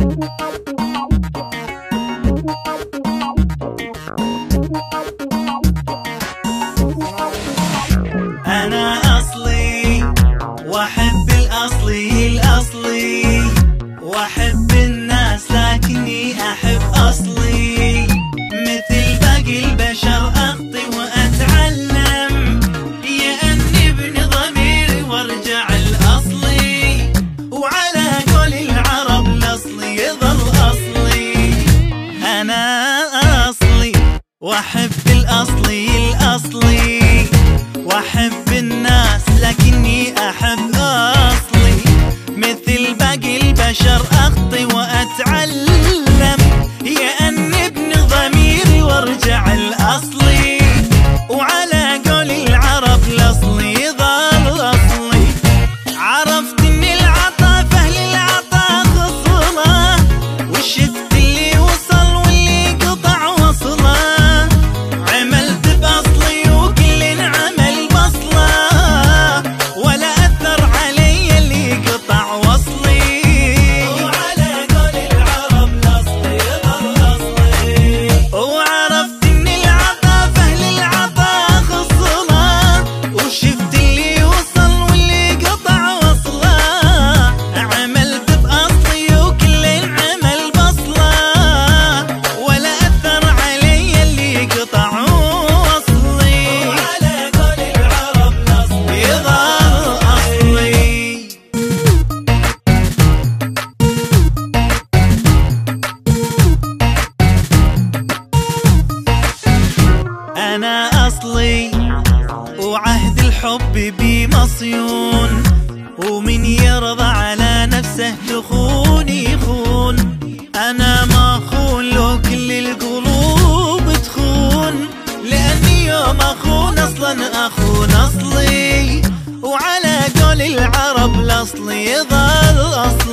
أنا أصلي وأحب الأصلي الأصلي، وأحب الناس لكني أحب أصلي. مثل باقي البشر أخطي وأتعلم، يأني ابن ضميري وارجع الأصلي. وعلى قول العرب الأصلي يظل أصلي. أنا أصلي وأحب الأصلي الأصلي، وأحب الناس لكني أحب أصلي. مثل باقي البشر أخطي وأتعلم، يأني ابن ضميري وارجع الأصلي. وعلى قول العرب الأصلي يظل أصلي. عرفت إن العطا فأهل العطا خصله، وشفت اللي وصل واللي قطع وصله. عملت بأصلي وكل عمل بصله، ولا أثر علي اللي قطع وصلي. وعلى قول العرب الأصلي يظل أصلي. وعرفت إن العطا فأهل العطا خصله، وشفت اللي وصل واللي قطع وصله. عملت بأصلي وكل عمل بصله، ولا أثر علي اللي قطع وصلي. وعلى قول العرب الأصلي يظل أصلي. أنا أصلي وعهد الحب بي مصيون، ومن يرضى على نفسه تخون يخون. أنا ما أخون لو كل القلوب تخون، لأني يوم أخون أصلا أخون أصلي. وعلى قول العرب الأصلي يظل أصلي.